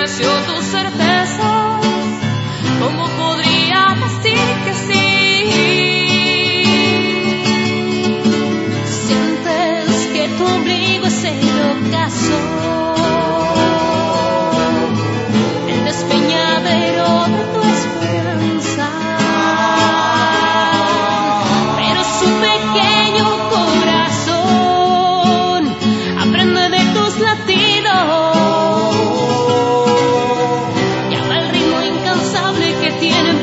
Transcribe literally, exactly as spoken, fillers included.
desprecio tus certezas. ¿Cómo podría decir que sí? Sientes que tu ombligo es el ocaso, el despeñadero de tu esperanza. Pero su pequeño corazón aprende de tus latidos, llama el ritmo incansable que tiene